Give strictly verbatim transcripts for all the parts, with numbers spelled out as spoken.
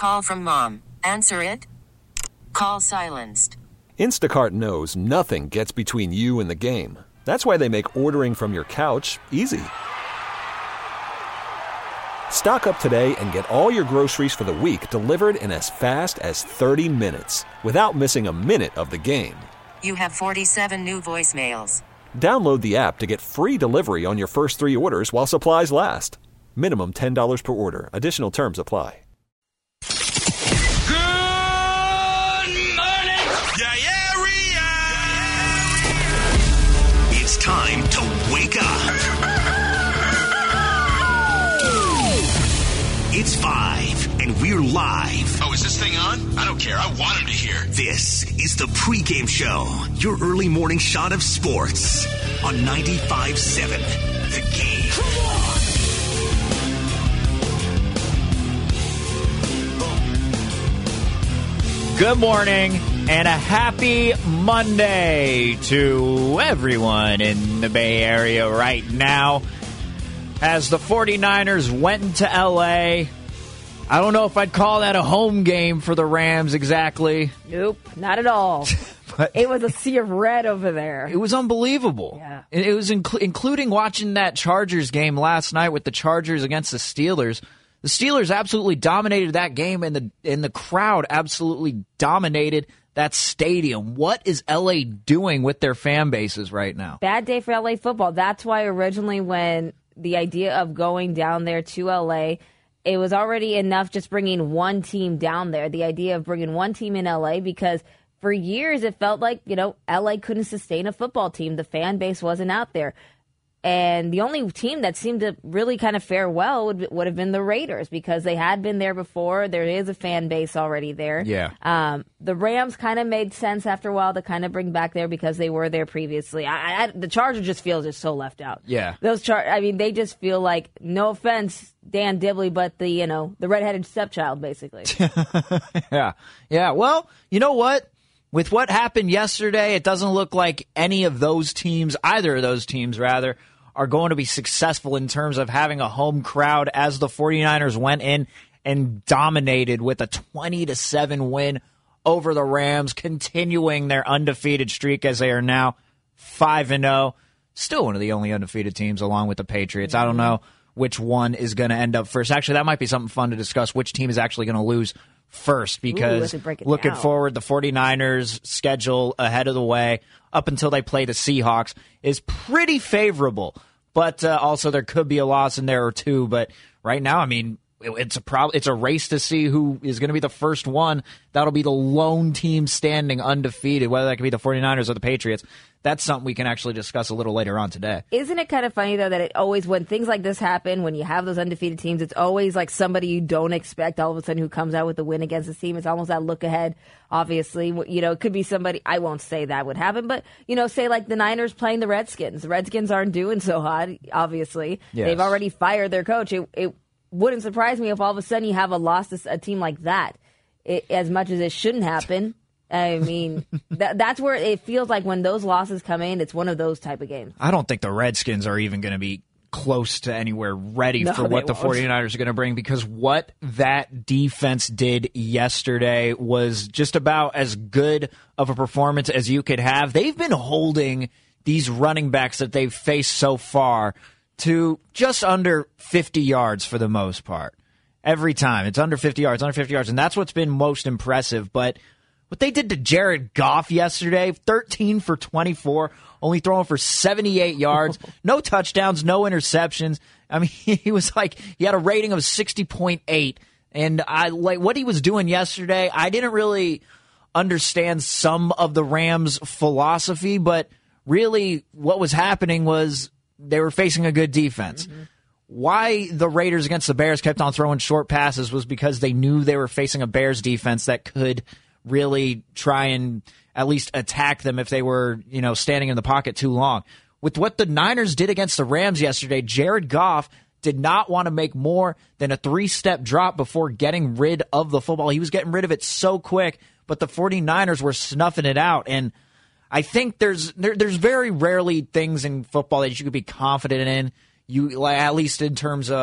call from mom. Answer it. Call silenced. Instacart knows nothing gets between you and the game. That's why they make ordering from your couch easy. Stock up today and get all your groceries for the week delivered in as fast as thirty minutes without missing a minute of the game. You have forty-seven new voicemails. Download the app to get free delivery on your first three orders while supplies last. Minimum ten dollars per order. Additional terms apply. Good morning. Yeah, yeah, yeah. It's time to wake up. It's five, and we're live. Oh, is this thing on? I don't care. I want him to hear. This is the pregame show, your early morning shot of sports on ninety-five point seven. The Game. Come on! Good morning and a happy Monday to everyone in the Bay Area right now. As the 49ers went into L A, I don't know if I'd call that a home game for the Rams exactly. Nope, not at all. But it was a sea of red over there. It was unbelievable. Yeah. It was inc- including watching that Chargers game last night with the Chargers against the Steelers. The Steelers absolutely dominated that game, and the and the crowd absolutely dominated that stadium. What is L A doing with their fan bases right now? Bad day for L A football. That's why originally when the idea of going down there to L A, it was already enough just bringing one team down there. The idea of bringing one team in L A, because for years it felt like, you know, L A couldn't sustain a football team. The fan base wasn't out there. And the only team that seemed to really kind of fare well would, would have been the Raiders, because they had been there before. There is a fan base already there. Yeah. Um, the Rams kind of made sense after a while to kind of bring back there because they were there previously. I, I, the Chargers just feel just so left out. Yeah. Those Char- I mean, they just feel like, no offense, Dan Dibley, but the, you know, the redheaded stepchild, basically. yeah. Yeah. Well, you know what? With what happened yesterday, it doesn't look like any of those teams, either of those teams, rather, are going to be successful in terms of having a home crowd, as the 49ers went in and dominated with a twenty to seven win over the Rams, continuing their undefeated streak as they are now five and oh. Still one of the only undefeated teams along with the Patriots. I don't know which one is going to end up first. Actually, that might be something fun to discuss, which team is actually going to lose first, because Ooh, looking down. forward, the 49ers schedule ahead of the way up until they play the Seahawks is pretty favorable, but uh, also there could be a loss in there or two. But right now, I mean, it, it's a prob- it's a race to see who is going to be the first one. That'll be the lone team standing undefeated, whether that could be the 49ers or the Patriots. That's something we can actually discuss a little later on today. Isn't it kind of funny, though, that it always, when things like this happen, when you have those undefeated teams, it's always like somebody you don't expect all of a sudden who comes out with a win against the team. It's almost that look ahead, obviously. You know, it could be somebody, I won't say that would happen, but, you know, say like the Niners playing the Redskins. The Redskins aren't doing so hot, obviously. Yes. They've already fired their coach. It, it wouldn't surprise me if all of a sudden you have a loss to a team like that, it, as much as it shouldn't happen. I mean, that, that's where it feels like when those losses come in, it's one of those type of games. I don't think the Redskins are even going to be close to anywhere ready No, for what the won't. 49ers are going to bring, because what that defense did yesterday was just about as good of a performance as you could have. They've been holding these running backs that they've faced so far to just under fifty yards for the most part. Every time. It's under fifty yards, under fifty yards, and that's what's been most impressive. But what they did to Jared Goff yesterday, thirteen for twenty-four, only throwing for seventy-eight yards, no touchdowns, no interceptions. I mean, he was like, he had a rating of sixty point eight. And I like what he was doing yesterday. I didn't really understand some of the Rams' philosophy, but really what was happening was they were facing a good defense. Mm-hmm. Why the Raiders against the Bears kept on throwing short passes was because they knew they were facing a Bears defense that could really try and at least attack them if they were, you know, standing in the pocket too long. With what the Niners did against the Rams yesterday, Jared Goff did not want to make more than a three-step drop before getting rid of the football. He was getting rid of it so quick, but the 49ers were snuffing it out. And I think there's there, there's very rarely things in football that you could be confident in, you at least in terms of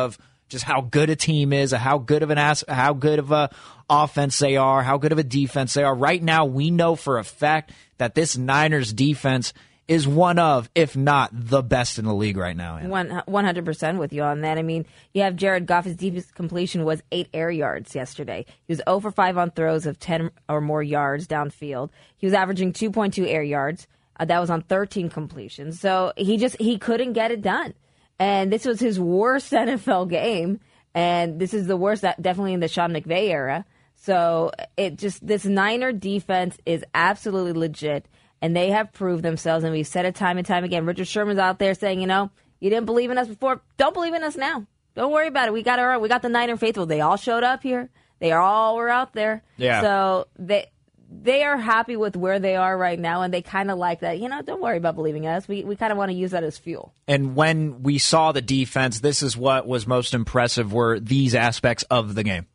just how good a team is, how good of an ass, how good of a offense they are, how good of a defense they are. Right now, we know for a fact that this Niners defense is one of, if not the best in the league right now. One, one hundred percent with you on that. I mean, you have Jared Goff. His deepest completion was eight air yards yesterday. He was zero for five on throws of ten or more yards downfield. He was averaging two point two air yards. Uh, that was on thirteen completions. So he just he couldn't get it done. And this was his worst N F L game. And this is the worst, definitely in the Sean McVay era. So it just this Niner defense is absolutely legit. And they have proved themselves, and we've said it time and time again. Richard Sherman's out there saying, you know, you didn't believe in us before. Don't believe in us now. Don't worry about it. We got our, we got the Niner faithful. They all showed up here. They all were out there. Yeah. So they they are happy with where they are right now, and they kind of like that. You know, don't worry about believing in us. We we kind of want to use that as fuel. And when we saw the defense, this is what was most impressive were these aspects of the game.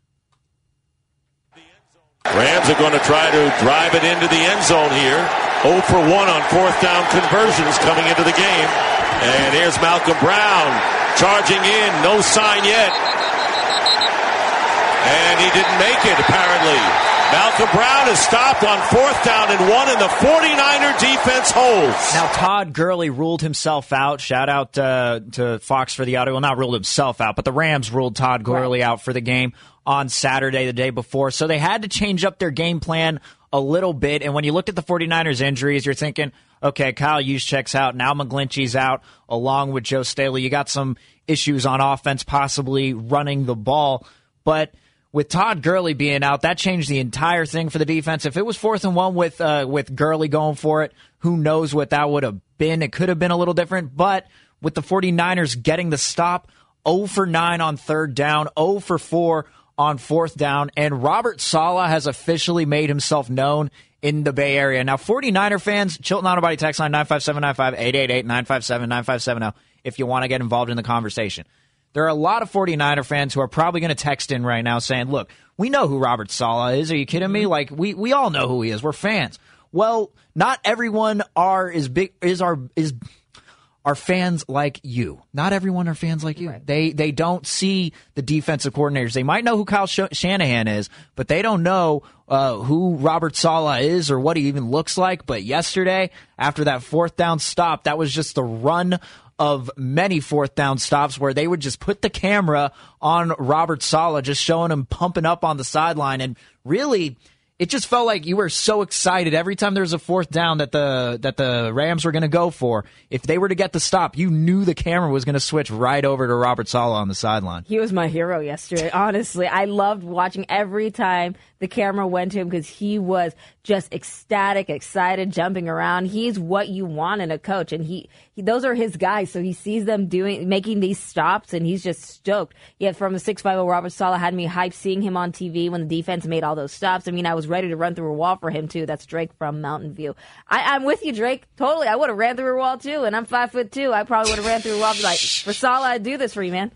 Rams are going to try to drive it into the end zone here. zero for one on fourth down conversions coming into the game. And here's Malcolm Brown charging in. No sign yet. And he didn't make it, apparently. Malcolm Brown is stopped on fourth down and one, and the 49er defense holds. Now, Todd Gurley ruled himself out. Shout out uh, to Fox for the audio. Well, not ruled himself out, but the Rams ruled Todd Gurley right. out for the game on Saturday, the day before. So they had to change up their game plan a little bit. And when you looked at the 49ers injuries, you're thinking, okay, Kyle Juszczyk's out. Now McGlinchey's out along with Joe Staley. You got some issues on offense, possibly running the ball. But with Todd Gurley being out, that changed the entire thing for the defense. If it was fourth and one with uh, with Gurley going for it, who knows what that would have been. It could have been a little different. But with the 49ers getting the stop, zero for nine on third down, zero for four on fourth down, and Robert Saleh has officially made himself known in the Bay Area. Now, 49er fans, Chilton Auto Body text line nine five seven nine five, eight eight eight, nine five seven, nine five seven zero if you want to get involved in the conversation. There are a lot of 49er fans who are probably going to text in right now saying, look, we know who Robert Saleh is. Are you kidding me? Like, we, we all know who he is. We're fans. Well, not everyone are is big is our is are fans like you. Not everyone are fans like you. Right. They they don't see the defensive coordinators. They might know who Kyle Sh- Shanahan is, but they don't know uh, who Robert Saleh is or what he even looks like. But yesterday, after that fourth down stop, that was just the run of many fourth down stops where they would just put the camera on Robert Saleh, just showing him pumping up on the sideline. And really, it just felt like you were so excited every time there was a fourth down that the that the Rams were going to go for. If they were to get the stop, you knew the camera was going to switch right over to Robert Saleh on the sideline. He was my hero yesterday, honestly. I loved watching every time the camera went to him because he was just ecstatic, excited, jumping around. He's what you want in a coach, and he, he those are his guys. So he sees them doing making these stops, and he's just stoked. Yet from the six five zero, Robert Saleh had me hyped seeing him on T V when the defense made all those stops. I mean, I was ready to run through a wall for him too. That's Drake from Mountain View. I, I'm with you, Drake. Totally, I would have ran through a wall too, and I'm five foot two. I probably would have ran through a wall. And be like, for Saleh, I'd do this for you, man.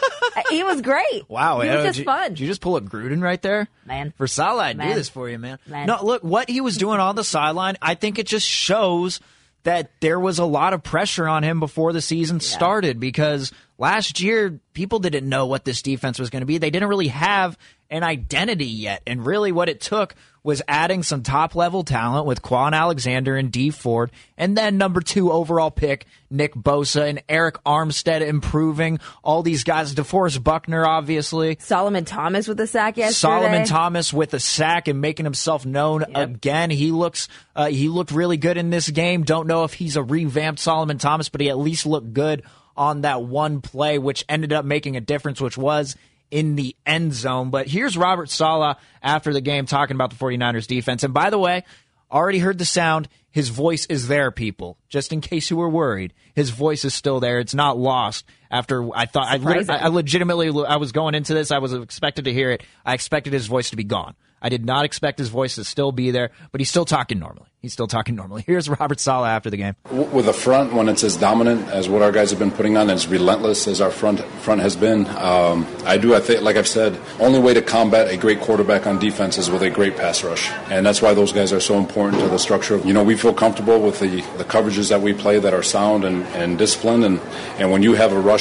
He was great. Wow, he was uh, just did, fun. Did you just pull a Gruden right there, man? For Saleh, I'd man. do this for you, man. man. No, look what he was doing on the sideline. I think it just shows that there was a lot of pressure on him before the season yeah. started because last year people didn't know what this defense was going to be. They didn't really have an identity yet, and really what it took was adding some top-level talent with Quan Alexander and Dee Ford, and then number two overall pick, Nick Bosa, and Eric Armstead improving. All these guys, DeForest Buckner, obviously. Solomon Thomas with a sack yesterday. Solomon Thomas with a sack and making himself known yep. again. He looks, uh, he looked really good in this game. Don't know if he's a revamped Solomon Thomas, but he at least looked good on that one play, which ended up making a difference, which was in the end zone. But here's Robert Saleh after the game talking about the 49ers defense. And by the way, already heard the sound. His voice is there, people. Just in case you were worried, his voice is still there. It's not lost. After I thought, I, I legitimately, I was going into this, I was expected to hear it. I expected his voice to be gone. I did not expect his voice to still be there, but he's still talking normally. He's still talking normally. Here's Robert Saleh after the game. With the front, when it's as dominant as what our guys have been putting on, as relentless as our front front has been, um, I do, I think, like I've said, only way to combat a great quarterback on defense is with a great pass rush. And that's why those guys are so important to the structure. You know, we feel comfortable with the, the coverages that we play that are sound and, and disciplined. And, and when you have a rush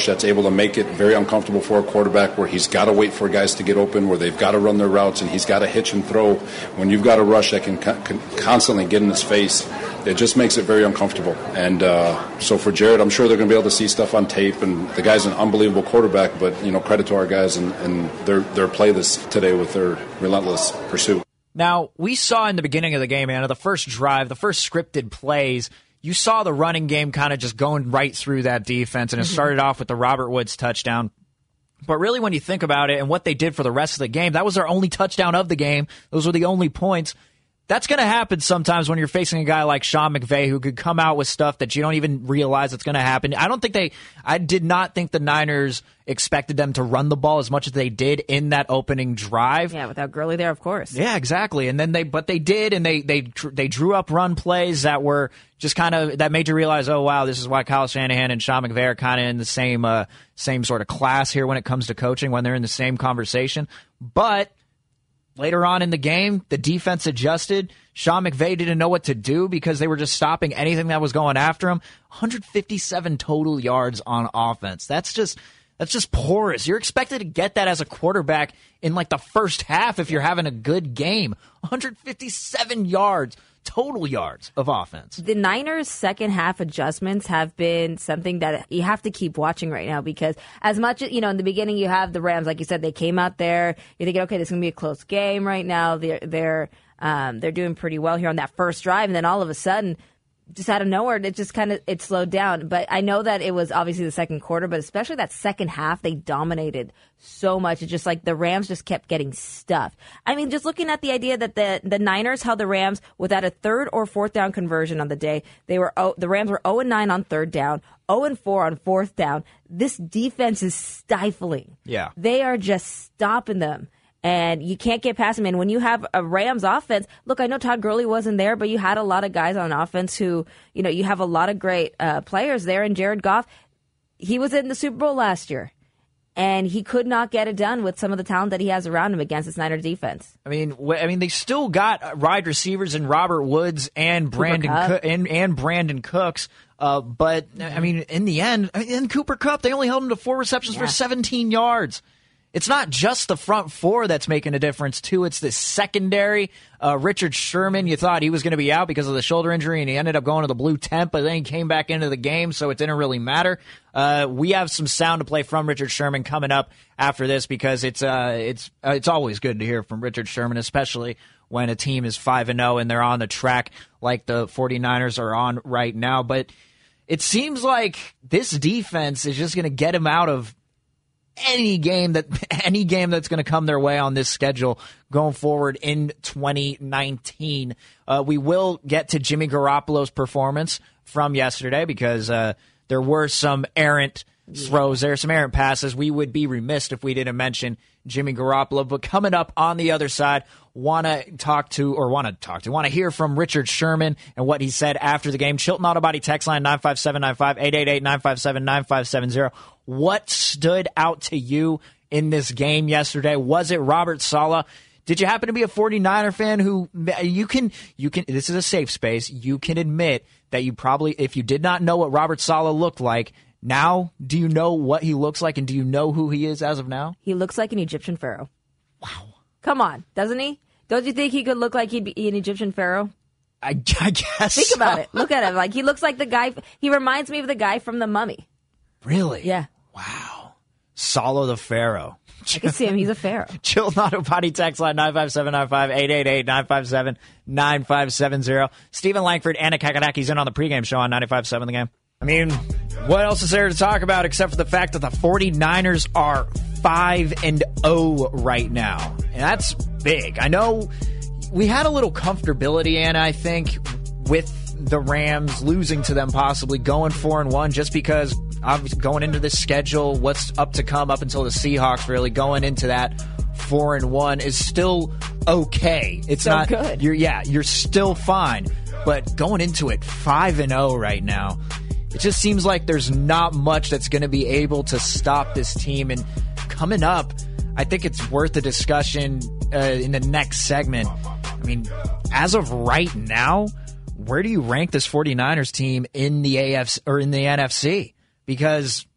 rush that's able to make it very uncomfortable for a quarterback, where he's got to wait for guys to get open, where they've got to run their routes, and he's got to hitch and throw. When you've got a rush that can, co- can constantly get in his face, it just makes it very uncomfortable. And uh, so for Jared, I'm sure they're going to be able to see stuff on tape, and the guy's an unbelievable quarterback, but, you know, credit to our guys and, and their, their play this today with their relentless pursuit. Now, we saw in the beginning of the game, Anna, the first drive, the first scripted plays, you saw the running game kind of just going right through that defense, and it started off with the Robert Woods touchdown. But really, when you think about it and what they did for the rest of the game, that was their only touchdown of the game. Those were the only points. That's going to happen sometimes when you're facing a guy like Sean McVay, who could come out with stuff that you don't even realize it's going to happen. I don't think they, I did not think the Niners expected them to run the ball as much as they did in that opening drive. Yeah, without Gurley there, of course. Yeah, exactly. And then they, but they did, and they they they drew up run plays that were just kind of, that made you realize, oh wow, this is why Kyle Shanahan and Sean McVay are kind of in the same uh, same sort of class here when it comes to coaching, when they're in the same conversation. But later on in the game, the defense adjusted. Sean McVay didn't know what to do because they were just stopping anything that was going after him. one hundred fifty-seven total yards on offense. That's just that's just porous. You're expected to get that as a quarterback in like the first half if you're having a good game. one hundred fifty-seven yards. Total yards of offense. The Niners' second half adjustments have been something that you have to keep watching right now, because as much as, you know, in the beginning you have the Rams, like you said, they came out there. You're thinking, okay, this is going to be a close game right now. They're, they're, um, they're doing pretty well here on that first drive. And then all of a sudden, just out of nowhere, it just kind of, it slowed down. But I know that it was obviously the second quarter, but especially that second half, they dominated so much. It's just like the Rams just kept getting stuffed. I mean, just looking at the idea that the, the Niners held the Rams without a third or fourth down conversion on the day. They were, oh, the Rams were oh and nine on third down, oh and four on fourth down. This defense is stifling. Yeah. They are just stopping them. And you can't get past them. And when you have a Rams offense, look, I know Todd Gurley wasn't there, but you had a lot of guys on offense who, you know, you have a lot of great uh, players there. And Jared Goff, he was in the Super Bowl last year, and he could not get it done with some of the talent that he has around him against this Niners defense. I mean, I mean, they still got wide receivers in Robert Woods and Brandon Co- and, and Brandon Cooks. Uh, but I mean, in the end, in Cooper Kupp, they only held him to four receptions yeah. for seventeen yards. It's not just the front four that's making a difference, too. It's the secondary. Uh, Richard Sherman, you thought he was going to be out because of the shoulder injury, and he ended up going to the blue tent, but then he came back into the game, so it didn't really matter. Uh, we have some sound to play from Richard Sherman coming up after this, because it's uh, it's uh, it's always good to hear from Richard Sherman, especially when a team is five and oh and they're on the track like the 49ers are on right now. But it seems like this defense is just going to get him out of any game that any game that's going to come their way on this schedule going forward in twenty nineteen. Uh, we will get to Jimmy Garoppolo's performance from yesterday, because uh, there were some errant throws there, some errant passes. We would be remiss if we didn't mention Jimmy Garoppolo. But coming up on the other side, want to talk to, or want to talk to, want to hear from Richard Sherman and what he said after the game. Chilton Auto Body text line nine five seven nine five, eight eight eight, nine five seven, nine five seven zero. What stood out to you in this game yesterday? Was it Robert Saleh? Did you happen to be a 49er fan who you can, you can, this is a safe space. You can admit that you probably, if you did not know what Robert Saleh looked like, now do you know what he looks like, and do you know who he is as of now? He looks like an Egyptian pharaoh. Wow. Come on, doesn't he? Don't you think he could look like he'd be an Egyptian pharaoh? I, I guess Think so. about it. Look at him. Like, he looks like the guy, he reminds me of the guy from The Mummy. Really? Yeah. Wow. Saleh the Pharaoh. I can see him. He's a pharaoh. Chilton Auto Body text line nine five seven nine five, eight eight eight, nine five seven, nine five seven zero. Stephen Langford, Anna Kakadaki's in on the pregame show on ninety-five point seven The Game. I mean, what else is there to talk about except for the fact that the 49ers are five and oh right now? And that's big. I know we had a little comfortability, Anna, I think, with the Rams losing to them, possibly going four and one, just because obviously going into this schedule, what's up to come up until the Seahawks, really going into that four and one is still okay. It's so not good. You're yeah, you're still fine, but going into it five and oh right now, it just seems like there's not much that's going to be able to stop this team. And coming up, I think it's worth a discussion uh, in the next segment. I mean, as of right now, where do you rank this 49ers team in the A F C or in the N F C? Because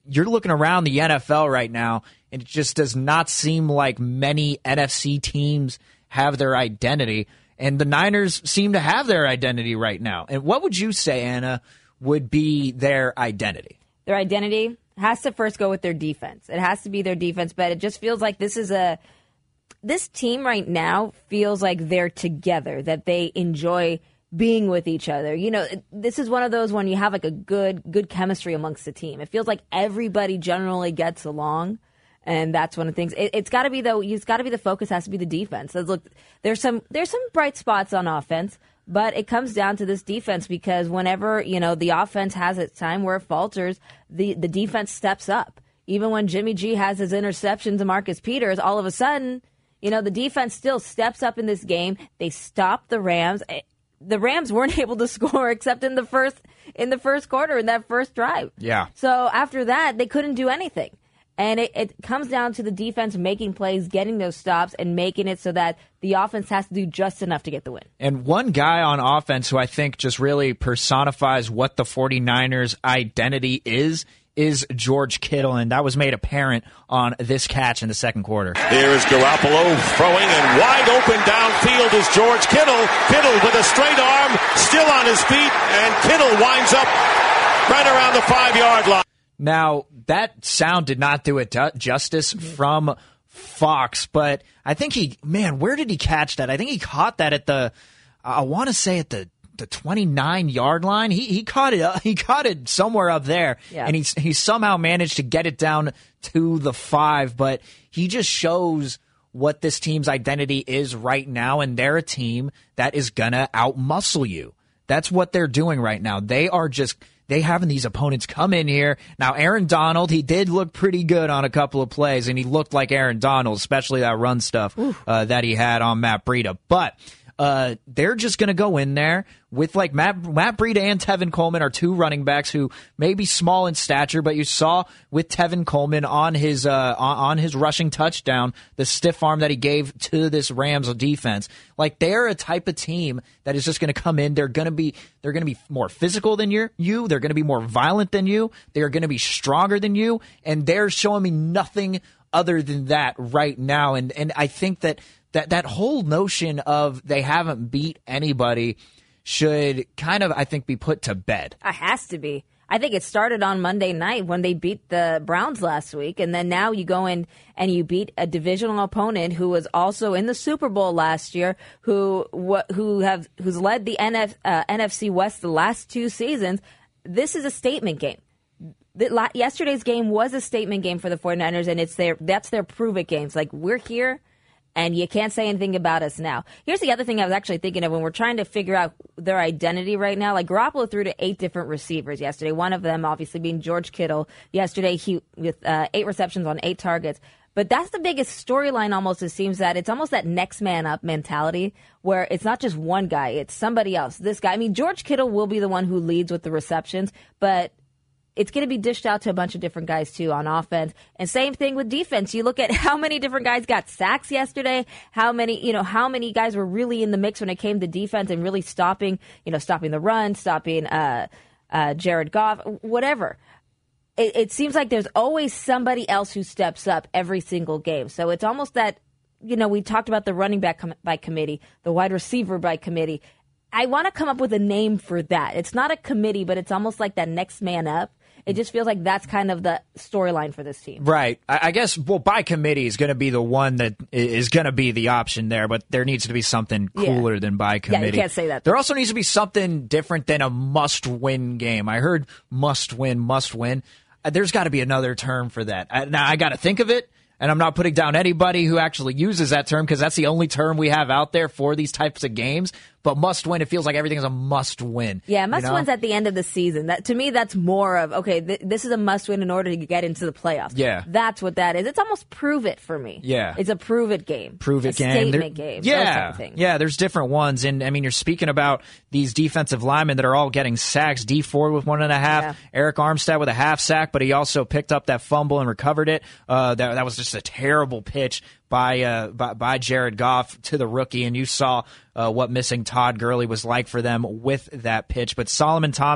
you're looking around the N F L right now, and it just does not seem like many N F C teams have their identity. And the Niners seem to have their identity right now. And what would you say, Anna, would be their identity? Their identity has to first go with their defense. It has to be their defense, but it just feels like this is a this team right now feels like they're together, that they enjoy being with each other. You know, this is one of those when you have like a good good chemistry amongst the team. It feels like everybody generally gets along. And that's one of the things. It, it's got to be though. It's got to be the focus. Has to be the defense. So look, there's some there's some bright spots on offense, but it comes down to this defense because whenever you know the offense has its time where it falters, the the defense steps up. Even when Jimmy G has his interception to Marcus Peters, all of a sudden, you know the defense still steps up in this game. They stop the Rams. The Rams weren't able to score except in the first in the first quarter in that first drive. Yeah. So after that, they couldn't do anything. And it, it comes down to the defense making plays, getting those stops, and making it so that the offense has to do just enough to get the win. And one guy on offense who I think just really personifies what the 49ers' identity is, is George Kittle, and that was made apparent on this catch in the second quarter. Here is Garoppolo throwing, and wide open downfield is George Kittle. Kittle with a straight arm, still on his feet, and Kittle winds up right around the five-yard line. Now, that sound did not do it justice from Fox, but I think he, man, where did he catch that? I think he caught that at the, I want to say at the the twenty-nine yard line. He he caught it up, he caught it somewhere up there, yeah. and he he somehow managed to get it down to the five. But he just shows what this team's identity is right now, and they're a team that is gonna outmuscle you. That's what they're doing right now. They are just. They having these opponents come in here. Now, Aaron Donald, he did look pretty good on a couple of plays, and he looked like Aaron Donald, especially that run stuff uh, that he had on Matt Breida. But uh, they're just going to go in there with like Matt, Matt Breida and Tevin Coleman are two running backs who may be small in stature, but you saw with Tevin Coleman on his uh, on, on his rushing touchdown, the stiff arm that he gave to this Rams defense. Like they're a type of team that is just going to come in. They're going to be they're going to be more physical than you. You. They're going to be more violent than you. They're going to be stronger than you, and they're showing me nothing other than that right now. And and I think that. That that whole notion of they haven't beat anybody should kind of, I think, be put to bed. It has to be. I think it started on Monday night when they beat the Browns last week, and then now you go in and you beat a divisional opponent who was also in the Super Bowl last year, who who have who's led the N F, uh, N F C West the last two seasons. This is a statement game. The, yesterday's game was a statement game for the 49ers, and it's their that's their prove it games. Like, we're here. And you can't say anything about us now. Here's the other thing I was actually thinking of when we're trying to figure out their identity right now. Like Garoppolo threw to eight different receivers yesterday. One of them obviously being George Kittle. Yesterday he with uh, eight receptions on eight targets. But that's the biggest storyline almost, it seems that it's almost that next man up mentality where it's not just one guy, it's somebody else. This guy, I mean, George Kittle will be the one who leads with the receptions, but it's going to be dished out to a bunch of different guys, too, on offense. And same thing with defense. You look at how many different guys got sacks yesterday, how many, you know, how many guys were really in the mix when it came to defense and really stopping, you know, stopping the run, stopping uh, uh, Jared Goff, whatever. It, it seems like there's always somebody else who steps up every single game. So it's almost that, you know, we talked about the running back com- by committee, the wide receiver by committee. I want to come up with a name for that. It's not a committee, but it's almost like that next man up. It just feels like that's kind of the storyline for this team. Right. I guess, well, by committee is going to be the one that is going to be the option there, but there needs to be something cooler yeah. than by committee. Yeah, you can't say that. There also needs to be something different than a must-win game. I heard must-win, must-win. There's got to be another term for that. Now, I got to think of it. And I'm not putting down anybody who actually uses that term because that's the only term we have out there for these types of games. But must win, it feels like everything is a must win. Yeah, must you know? win's at the end of the season. That to me, that's more of, okay, th- this is a must win in order to get into the playoffs. Yeah. That's what that is. It's almost prove it for me. Yeah. It's a prove it game. Prove it a game. Statement there, game. Yeah. Those type of things. Yeah, there's different ones. And I mean, you're speaking about these defensive linemen that are all getting sacks. D Ford with one and a half. Yeah. Eric Armstead with a half sack, but he also picked up that fumble and recovered it. Uh, that, that was just a terrible pitch by uh, by, by Jared Goff to the rookie, and you saw uh, what missing Todd Gurley was like for them with that pitch. But Solomon Thomas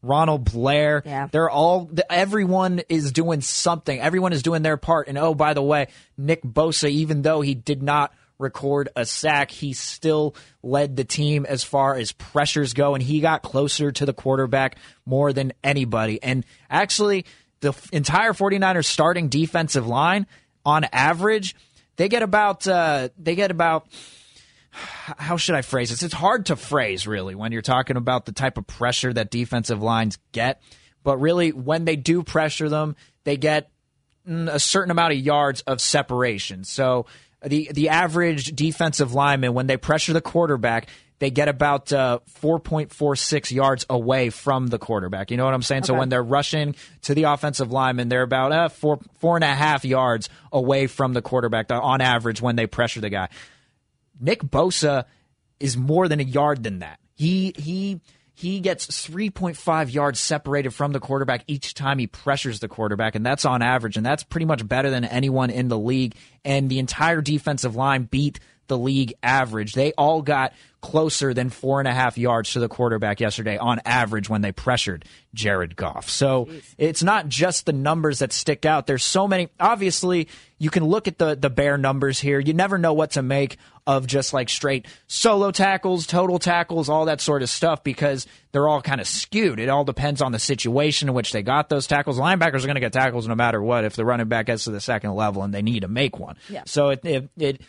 Ronald Blair. Yeah. They're all, everyone is doing something. Everyone is doing their part. And oh, by the way, Nick Bosa, even though he did not record a sack, he still led the team as far as pressures go, and he got closer to the quarterback more than anybody. And actually, the entire 49ers starting defensive line, on average, they get about, uh, they get about, how should I phrase this? It's hard to phrase, really, when you're talking about the type of pressure that defensive lines get. But really, when they do pressure them, they get a certain amount of yards of separation. So the the average defensive lineman, when they pressure the quarterback, they get about uh, four point four six yards away from the quarterback. You know what I'm saying? Okay. So when they're rushing to the offensive lineman, they're about uh, four four and a half yards away from the quarterback on average when they pressure the guy. Nick Bosa is more than a yard than that. He he he gets three point five yards separated from the quarterback each time he pressures the quarterback, and that's on average, and that's pretty much better than anyone in the league. And the entire defensive line beat the league average. They all got closer than four and a half yards to the quarterback yesterday on average when they pressured Jared Goff. So Jeez. It's not just the numbers that stick out. There's so many. Obviously, you can look at the, the bare numbers here. You never know what to make of just like straight solo tackles, total tackles, all that sort of stuff, because they're all kind of skewed. It all depends on the situation in which they got those tackles. Linebackers are going to get tackles no matter what if the running back gets to the second level and they need to make one. Yeah. So it it, it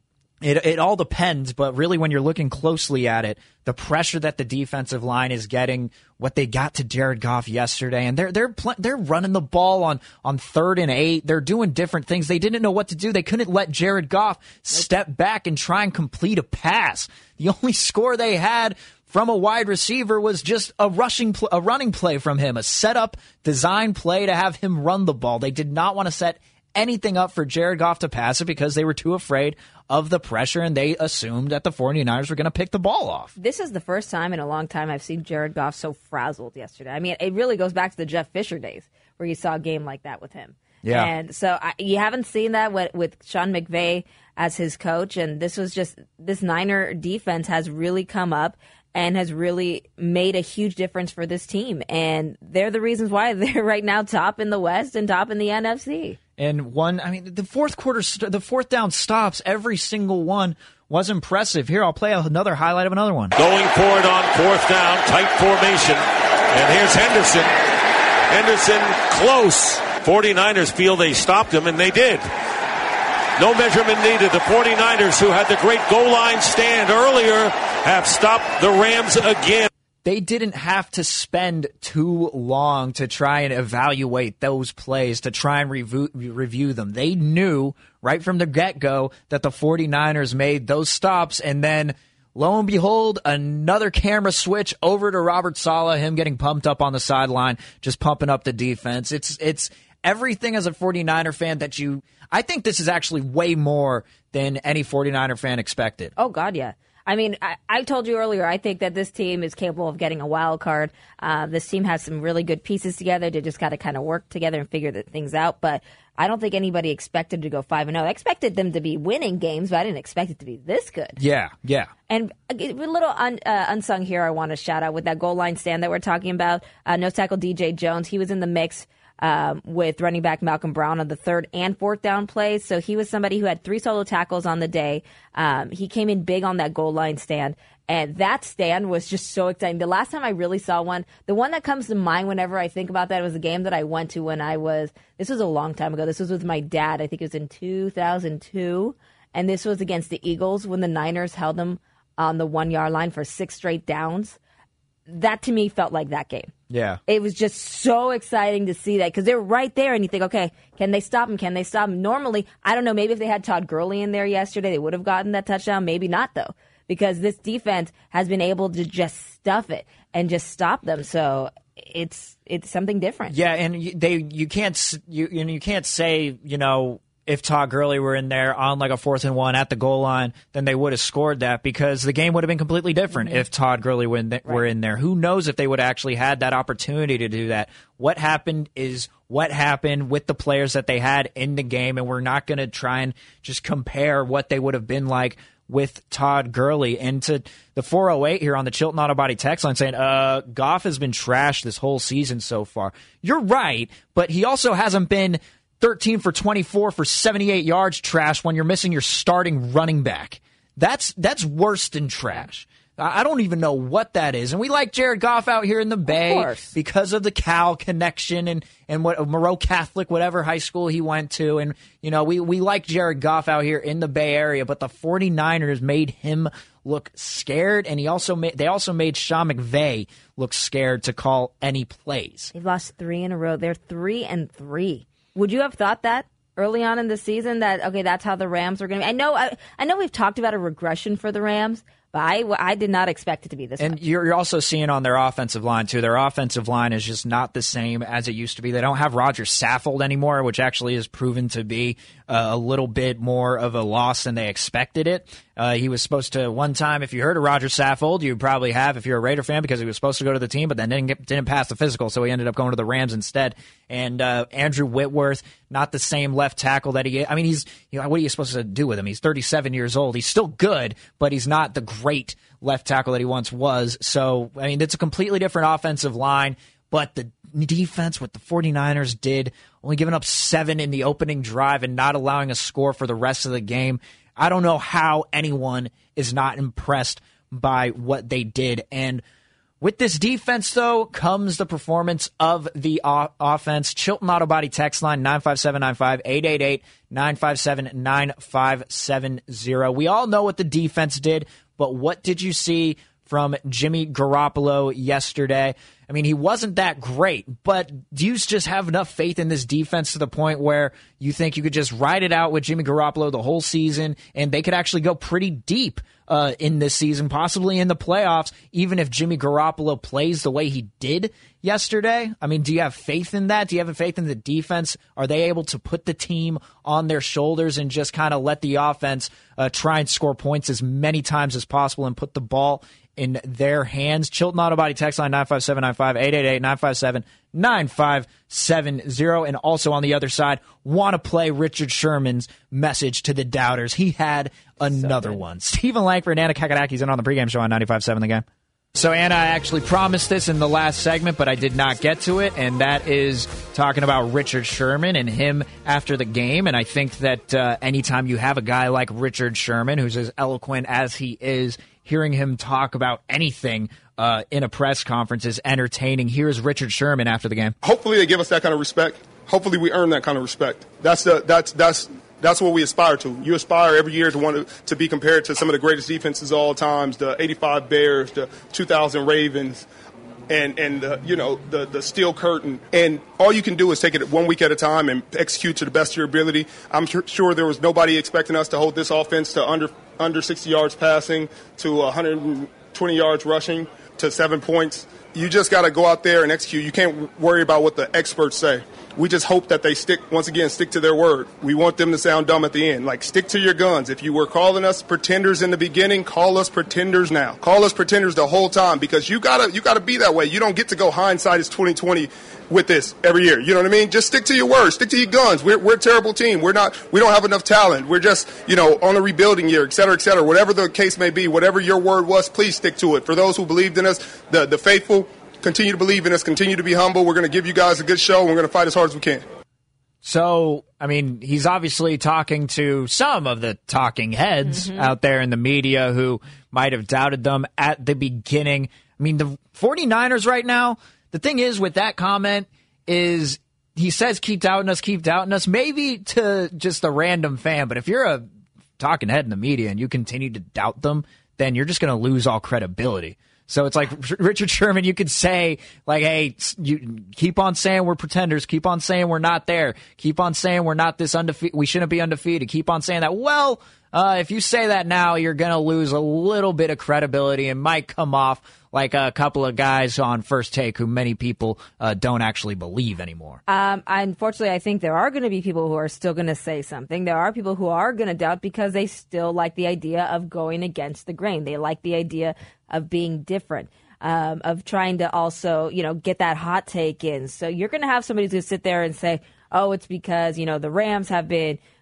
It it all depends, but really when you're looking closely at it, the pressure that the defensive line is getting, what they got to Jared Goff yesterday, and they're they're pl- they're running the ball on on third and eight. They're doing different things. They didn't know what to do. They couldn't let Jared Goff step back and try and complete a pass. The only score they had from a wide receiver was just a rushing pl- a running play from him, a setup design play to have him run the ball. They did not want to set anything up for Jared Goff to pass it because they were too afraid of the pressure, and they assumed that the 49ers were going to pick the ball off. This is the first time in a long time I've seen Jared Goff so frazzled yesterday. I mean, it really goes back to the Jeff Fisher days where you saw a game like that with him. Yeah. And so I, you haven't seen that with, with Sean McVay as his coach, and this was just, this Niner defense has really come up and has really made a huge difference for this team. And they're the reasons why they're right now top in the West and top in the N F C. And one, I mean, the fourth quarter, the fourth down stops, every single one was impressive. Here, I'll play another highlight of another one. Going for it on fourth down, tight formation. And here's Henderson. Henderson close. 49ers feel they stopped him, and they did. No measurement needed. The 49ers, who had the great goal line stand earlier, have stopped the Rams again. They didn't have to spend too long to try and evaluate those plays, to try and review, review them. They knew right from the get-go that the 49ers made those stops, and then, lo and behold, another camera switch over to Robert Saleh, him getting pumped up on the sideline, just pumping up the defense. It's it's everything as a 49er fan that you... I think this is actually way more than any 49er fan expected. Oh, God, yeah. I mean, I, I told you earlier, I think that this team is capable of getting a wild card. Uh, this team has some really good pieces together. They just got to kind of work together and figure the things out. But I don't think anybody expected to go five and oh. I expected them to be winning games, but I didn't expect it to be this good. Yeah, yeah. And a little un, uh, unsung hero I want to shout out with that goal line stand that we're talking about. Uh, nose tackle D J Jones, he was in the mix Um, with running back Malcolm Brown on the third and fourth down plays. So he was somebody who had three solo tackles on the day. Um, he came in big on that goal line stand. And that stand was just so exciting. The last time I really saw one, the one that comes to mind whenever I think about that was a game that I went to when I was, this was a long time ago. This was with my dad. I think it was in two thousand two. And this was against the Eagles when the Niners held them on the one yard line for six straight downs. That to me felt like that game. Yeah. It was just so exciting to see that because they're right there and you think, okay, can they stop him? Can they stop him? Normally, I don't know, maybe if they had Todd Gurley in there yesterday, they would have gotten that touchdown. Maybe not, though, because this defense has been able to just stuff it and just stop them. So it's it's something different. Yeah, and you, they you can't you you, know, you can't say, you know, if Todd Gurley were in there on like a fourth and one at the goal line, then they would have scored that because the game would have been completely different mm-hmm. if Todd Gurley were in, th- right. were in there. Who knows if they would have actually had that opportunity to do that. What happened is what happened with the players that they had in the game, and we're not going to try and just compare what they would have been like with Todd Gurley. And to the four oh eight here on the Chilton Auto Body text line saying, uh, Goff has been trashed this whole season so far. You're right, but he also hasn't been thirteen for twenty-four for seventy-eight yards trash when you're missing your starting running back. That's that's worse than trash. I don't even know what that is. And we like Jared Goff out here in the Bay because of the Cal connection and, and what Moreau Catholic, whatever high school he went to. And, you know, we, we like Jared Goff out here in the Bay Area, but the 49ers made him look scared. And he also made, they also made Sean McVay look scared to call any plays. They've lost three in a row. They're three and three. Would you have thought that early on in the season that, okay, that's how the Rams are going to be? I know, I, I know we've talked about a regression for the Rams, but I, I did not expect it to be this And much. You're, you're also seeing on their offensive line, too. Their offensive line is just not the same as it used to be. They don't have Roger Saffold anymore, which actually has proven to be uh, a little bit more of a loss than they expected it. Uh, he was supposed to, one time, if you heard of Roger Saffold, you probably have if you're a Raider fan, because he was supposed to go to the team, but then didn't, get, didn't pass the physical, so he ended up going to the Rams instead. And uh, Andrew Whitworth, not the same left tackle that he I mean, he's, you know, what are you supposed to do with him? He's thirty-seven years old. He's still good, but he's not the great left tackle that he once was. So, I mean, it's a completely different offensive line, but the defense, what the 49ers did, only giving up seven in the opening drive and not allowing a score for the rest of the game. I don't know how anyone is not impressed by what they did. And with this defense, though, comes the performance of the o- offense. Chilton Auto Body text line nine five seven nine five, eight eight eight, nine five seven, nine five seven zero. We all know what the defense did, but what did you see from Jimmy Garoppolo yesterday? I mean, he wasn't that great, but do you just have enough faith in this defense to the point where you think you could just ride it out with Jimmy Garoppolo the whole season and they could actually go pretty deep uh, in this season, possibly in the playoffs, even if Jimmy Garoppolo plays the way he did yesterday? I mean, do you have faith in that? Do you have faith in the defense? Are they able to put the team on their shoulders and just kind of let the offense uh, try and score points as many times as possible and put the ball in their hands? Chilton Auto Body text line nine five seven nine five, eight eight eight, nine five seven, nine five seven zero. And also on the other side, want to play Richard Sherman's message to the doubters. He had another so one. Stephen Langford and Anna Kakadaki's in on the pregame show on ninety-five point seven The Game. So, Anna, I actually promised this in the last segment, but I did not get to it, and that is talking about Richard Sherman and him after the game. And I think that uh, anytime you have a guy like Richard Sherman, who's as eloquent as he is, hearing him talk about anything uh, in a press conference is entertaining. Here's Richard Sherman after the game. Hopefully they give us that kind of respect. Hopefully we earn that kind of respect. That's the that's that's that's what we aspire to. You aspire every year to want to, to be compared to some of the greatest defenses of all times, the eighty-five Bears, the two thousand Ravens, and and uh, you know the the Steel Curtain. And all you can do is take it one week at a time and execute to the best of your ability. I'm sure, sure there was nobody expecting us to hold this offense to under under sixty yards passing, to one hundred twenty yards rushing, to seven points. You just got to go out there and execute. You can't worry about what the experts say. We just hope that they stick, once again, stick to their word. We want them to sound dumb at the end. Like, stick to your guns. If you were calling us pretenders in the beginning, call us pretenders now. Call us pretenders the whole time, because you gotta you gotta be that way. You don't get to go hindsight is twenty twenty with this every year. You know what I mean? Just stick to your word. Stick to your guns. We're we're a terrible team. We're not. We don't have enough talent. We're just, you know, on a rebuilding year, et cetera, et cetera. Whatever the case may be, whatever your word was, please stick to it. For those who believed in us, the the faithful, continue to believe in us. Continue to be humble. We're going to give you guys a good show, and we're going to fight as hard as we can. So, I mean, he's obviously talking to some of the talking heads mm-hmm. out there in the media who might have doubted them at the beginning. I mean, the 49ers right now, the thing is with that comment is he says, keep doubting us, keep doubting us, maybe to just a random fan. But if you're a talking head in the media and you continue to doubt them, then you're just going to lose all credibility. So it's like Richard Sherman, you could say, like, hey, you keep on saying we're pretenders. Keep on saying we're not there. Keep on saying we're not this undefeated. We shouldn't be undefeated. Keep on saying that. Well, uh, if you say that now, you're going to lose a little bit of credibility and might come off like a couple of guys on First Take who many people uh, don't actually believe anymore. Um, unfortunately, I think there are going to be people who are still going to say something. There are people who are going to doubt because they still like the idea of going against the grain. They like the idea of being different, um, of trying to also, you know, get that hot take in. So you're going to have somebody who's going to sit there and say, oh, it's because, you know, the Rams have been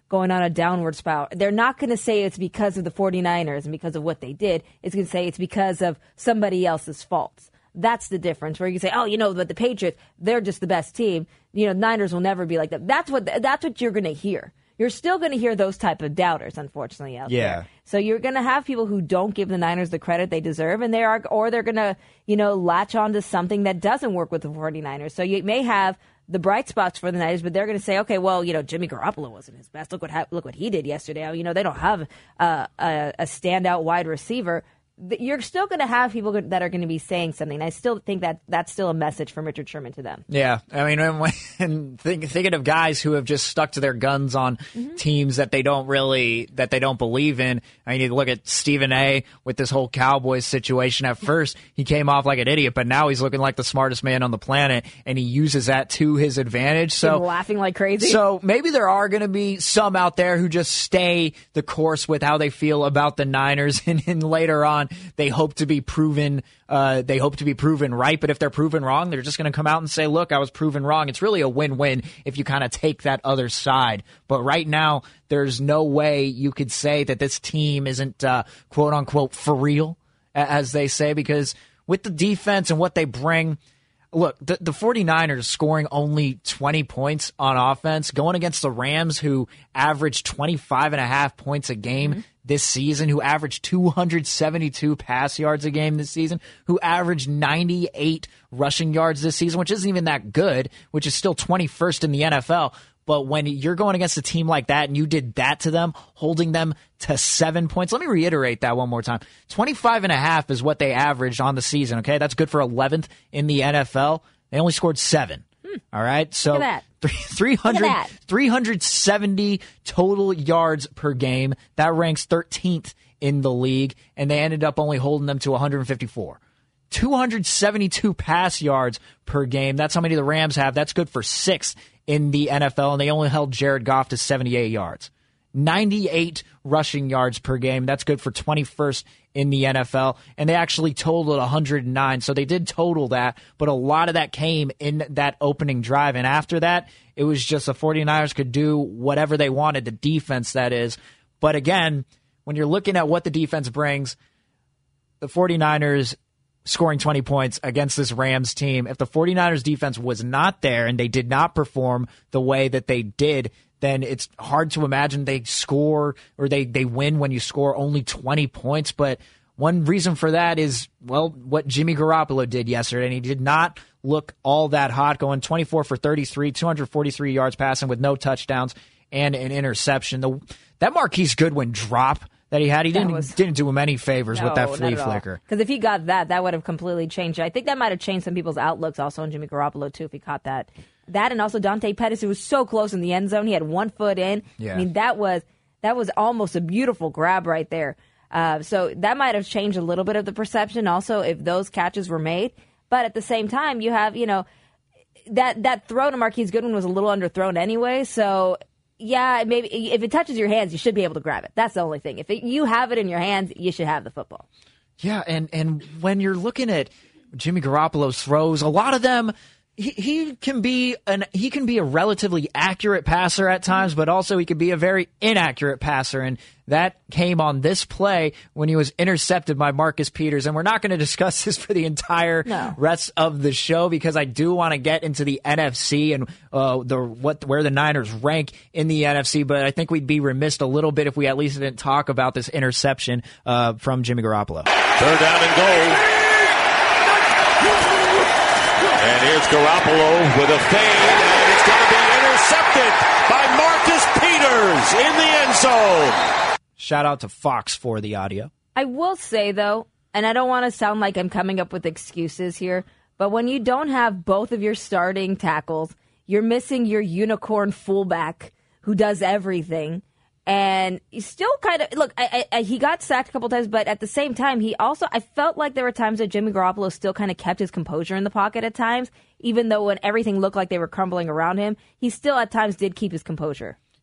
going on a downward spout. They're not going to say it's because of the 49ers and because of what they did. It's going to say it's because of somebody else's faults. That's the difference, where you can say, oh, you know, but the Patriots, they're just the best team. You know, Niners will never be like that. That's what that's what you're going to hear. You're still going to hear those type of doubters, unfortunately, out yeah. there. So you're going to have people who don't give the Niners the credit they deserve, and they are, or they're going to, you know, latch on to something that doesn't work with the 49ers. So you may have the bright spots for the Niners, but they're going to say, okay, well, you know, Jimmy Garoppolo wasn't his best. Look what ha- look what he did yesterday. You know, they don't have uh, a, a standout wide receiver. You're still going to have people that are going to be saying something. I still think that that's still a message from Richard Sherman to them. Yeah. I mean, when, when think, thinking of guys who have just stuck to their guns on mm-hmm. teams that they don't really, that they don't believe in. I mean, you look at Stephen A. with this whole Cowboys situation. At first, he came off like an idiot, but now he's looking like the smartest man on the planet, and he uses that to his advantage. So he's laughing like crazy. So maybe there are going to be some out there who just stay the course with how they feel about the Niners, and, and later on, they hope to be proven. Uh, they hope to be proven right, but if they're proven wrong, they're just going to come out and say, "Look, I was proven wrong." It's really a win-win if you kind of take that other side. But right now, there's no way you could say that this team isn't uh, "quote unquote" for real, as they say, because with the defense and what they bring. Look, the, the 49ers scoring only twenty points on offense, going against the Rams, who averaged twenty-five and a half points a game mm-hmm. this season, who averaged two hundred seventy-two pass yards a game this season, who averaged ninety-eight rushing yards this season, which isn't even that good, which is still twenty-first in the N F L. But when you're going against a team like that and you did that to them, holding them to seven points, let me reiterate that one more time. twenty-five and a half is what they averaged on the season, okay? That's good for eleventh in the N F L. They only scored seven. Hmm. All right? So Look at that. three hundred, Look at that. three hundred seventy total yards per game. That ranks thirteenth in the league, and they ended up only holding them to one hundred fifty-four. two hundred seventy-two pass yards per game. That's how many the Rams have. That's good for sixth in the N F L, and they only held Jared Goff to seventy-eight yards. ninety-eight rushing yards per game. That's good for twenty-first in the N F L, and they actually totaled one hundred nine, so they did total that, but a lot of that came in that opening drive, and after that, it was just the 49ers could do whatever they wanted, the defense, that is. But again, when you're looking at what the defense brings, the 49ers scoring twenty points against this Rams team, if the 49ers defense was not there and they did not perform the way that they did, then it's hard to imagine they score or they, they win when you score only twenty points. But one reason for that is, well, what Jimmy Garoppolo did yesterday, and he did not look all that hot, going twenty-four for thirty-three, two hundred forty-three yards passing with no touchdowns and an interception. The, that Marquise Goodwin drop that he had, he didn't was, didn't do him any favors no, with that flea flicker. Because if he got that, that would have completely changed it. I think that might have changed some people's outlooks also on Jimmy Garoppolo, too, if he caught that. That and also Dante Pettis, who was so close in the end zone. He had one foot in. Yeah. I mean, that was that was almost a beautiful grab right there. Uh, so that might have changed a little bit of the perception also if those catches were made. But at the same time, you have, you know, that, that throw to Marquise Goodwin was a little underthrown anyway, so... Yeah, maybe if it touches your hands, you should be able to grab it. That's the only thing. If it, you have it in your hands, you should have the football. Yeah, and, and when you're looking at Jimmy Garoppolo's throws, a lot of them, he, he can be an he can be a relatively accurate passer at times, but also he could be a very inaccurate passer, and that came on this play when he was intercepted by Marcus Peters. And we're not going to discuss this for the entire no. rest of the show because I do want to get into the N F C and uh, the what where the Niners rank in the N F C, but I think we'd be remiss a little bit if we at least didn't talk about this interception uh, from Jimmy Garoppolo. Third down and goal. And here's Garoppolo with a fade, and it's going to be intercepted by Marcus Peters in the end zone. Shout out to Fox for the audio. I will say, though, and I don't want to sound like I'm coming up with excuses here, but when you don't have both of your starting tackles, you're missing your unicorn fullback who does everything. And he still kind of, look, I, I, he got sacked a couple times, but at the same time, he also, I felt like there were times that Jimmy Garoppolo still kind of kept his composure in the pocket at times, even though when everything looked like they were crumbling around him, he still at times did keep his composure.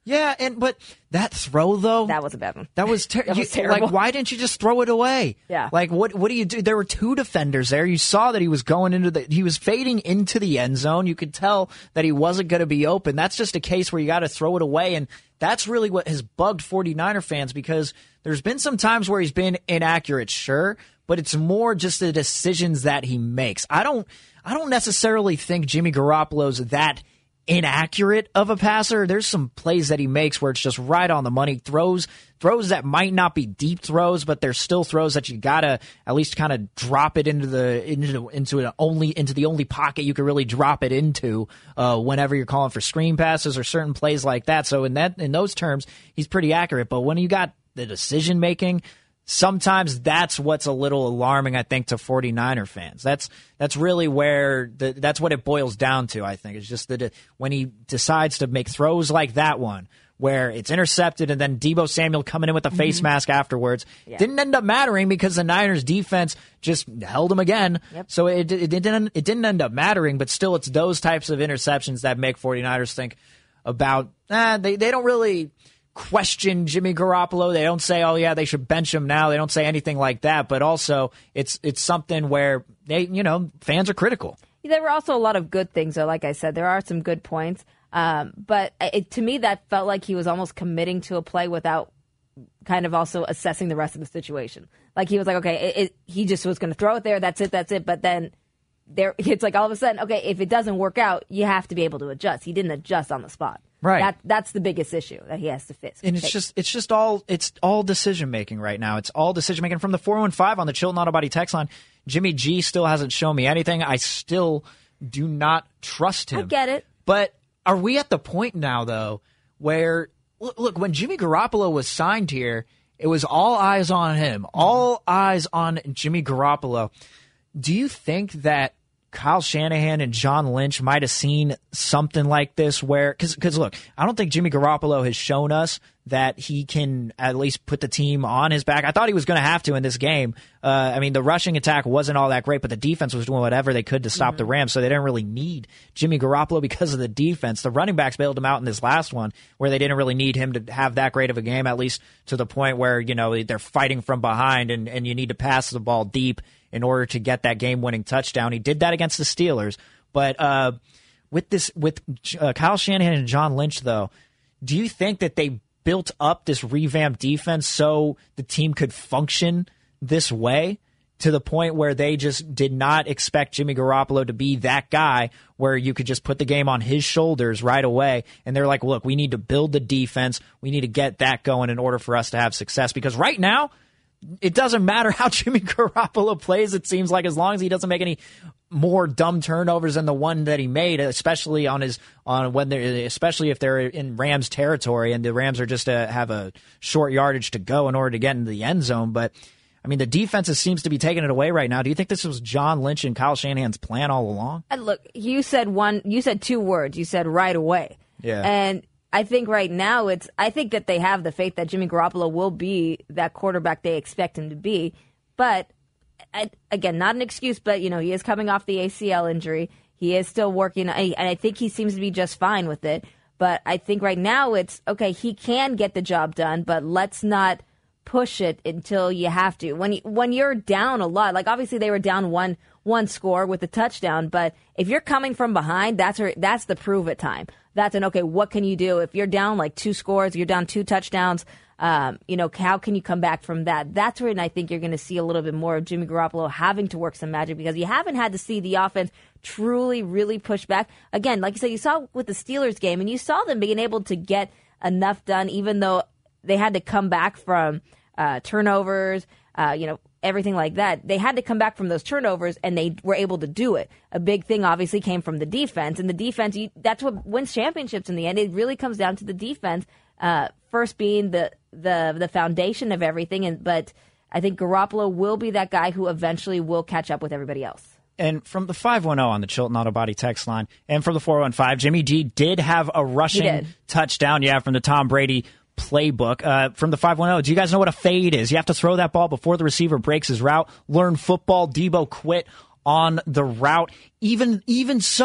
Yeah, and but that throw though, that was a bad one. That was, ter- that was you, terrible. Like, why didn't you just throw it away? Yeah. Like, what? What do you do? There were two defenders there. You saw that he was going into the, he was fading into the end zone. You could tell that he wasn't going to be open. That's just a case where you got to throw it away, and that's really what has bugged 49er fans because there's been some times where he's been inaccurate, sure, but it's more just the decisions that he makes. I don't, I don't necessarily think Jimmy Garoppolo's that inaccurate of a passer. There's some plays that he makes where it's just right on the money. Throws throws that might not be deep throws, but they're still throws that you gotta at least kind of drop it into the into into an only into the only pocket you can really drop it into uh, whenever you're calling for screen passes or certain plays like that. So in that in those terms, he's pretty accurate. But when you got the decision making, sometimes that's what's a little alarming, I think, to 49er fans. That's that's really where the, that's what it boils down to, I think. It's just that when he decides to make throws like that one, where it's intercepted and then Deebo Samuel coming in with a face mm-hmm. mask afterwards, yeah. didn't end up mattering because the Niners defense just held him again. Yep. So it, it, it, didn't, it didn't end up mattering, but still it's those types of interceptions that make 49ers think about, eh, they, they don't really question Jimmy Garoppolo. They don't say, oh yeah, they should bench him now. They don't say anything like that, but also it's it's something where they, you know, fans are critical. There were also a lot of good things, though. Like I said, there are some good points, um, but it, to me that felt like he was almost committing to a play without kind of also assessing the rest of the situation. Like he was like, okay, it, it, he just was going to throw it there. That's it. That's it. But then there, it's like all of a sudden, okay, if it doesn't work out, you have to be able to adjust. He didn't adjust on the spot. Right. That, that's the biggest issue that he has to fix. And it's just it's just all it's all decision making right now. It's all decision making from the four one five on the Chilton Auto Body text line. Jimmy G still hasn't shown me anything. I still do not trust him. I get it. But are we at the point now though where look, look when Jimmy Garoppolo was signed here, it was all eyes on him. All eyes on Jimmy Garoppolo. Do you think that Kyle Shanahan and John Lynch might have seen something like this where, because because look, I don't think Jimmy Garoppolo has shown us that he can at least put the team on his back. I thought he was going to have to in this game. Uh, I mean, the rushing attack wasn't all that great, but the defense was doing whatever they could to stop mm-hmm. the Rams, so they didn't really need Jimmy Garoppolo because of the defense. The running backs bailed him out in this last one where they didn't really need him to have that great of a game, at least to the point where, you know, they're fighting from behind and, and you need to pass the ball deep in order to get that game-winning touchdown. He did that against the Steelers. But uh, with this, with uh, Kyle Shanahan and John Lynch, though, do you think that they built up this revamped defense so the team could function this way to the point where they just did not expect Jimmy Garoppolo to be that guy where you could just put the game on his shoulders right away? And they're like, look, we need to build the defense. We need to get that going in order for us to have success. Because right now, it doesn't matter how Jimmy Garoppolo plays, it seems like, as long as he doesn't make any more dumb turnovers than the one that he made, especially on his on when they're especially if they're in Rams territory and the Rams are just to have a short yardage to go in order to get into the end zone. But I mean, the defense seems to be taking it away right now. Do you think this was John Lynch and Kyle Shanahan's plan all along? And look, you said one. You said two words. You said right away. Yeah. And I think right now it's, I think that they have the faith that Jimmy Garoppolo will be that quarterback they expect him to be. But I, again, not an excuse, but you know, he is coming off the A C L injury. He is still working, and I think he seems to be just fine with it. But I think right now it's, okay, he can get the job done, but let's not push it until you have to. When you, when you're down a lot, like obviously they were down one one score with the touchdown, but if you're coming from behind, that's where, that's the prove it time. That's an, okay, what can you do? If you're down like two scores, you're down two touchdowns, um, you know, how can you come back from that? That's when I think you're going to see a little bit more of Jimmy Garoppolo having to work some magic because you haven't had to see the offense truly, really push back. Again, like you said, you saw with the Steelers game, and you saw them being able to get enough done, even though they had to come back from uh, turnovers, uh, you know, everything like that. They had to come back from those turnovers, and they were able to do it. A big thing, obviously, came from the defense. And the defense, you, that's what wins championships in the end. It really comes down to the defense, uh, first being the, the the foundation of everything. And But I think Garoppolo will be that guy who eventually will catch up with everybody else. And from the five one zero on the Chilton Auto Body text line, and from the four one five, Jimmy G did have a rushing touchdown, yeah, from the Tom Brady playbook. Uh, from the five one zero, do you guys know what a fade is? You have to throw that ball before the receiver breaks his route. Learn football. Deebo quit on the route. Even even so,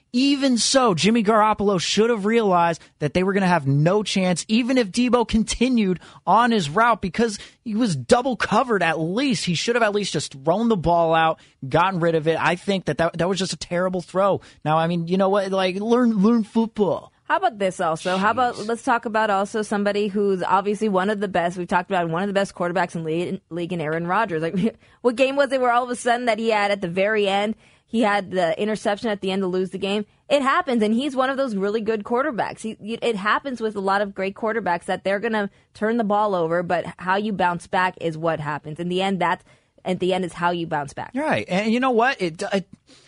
Even so, Jimmy Garoppolo should have realized that they were going to have no chance, even if Debo continued on his route, because he was double covered at least. He should have at least just thrown the ball out, gotten rid of it. I think that that, that was just a terrible throw. Now, I mean, you know what? Like, learn learn football. How about this also? Jeez. How about, let's talk about also somebody who's obviously one of the best. We've talked about one of the best quarterbacks in league, league in Aaron Rodgers. Like, what game was it where all of a sudden that he had at the very end, he had the interception at the end to lose the game? It happens, and he's one of those really good quarterbacks. He, it happens with a lot of great quarterbacks that they're going to turn the ball over, but how you bounce back is what happens. In the end, that's, at the end is how you bounce back. Right, and you know what? It, it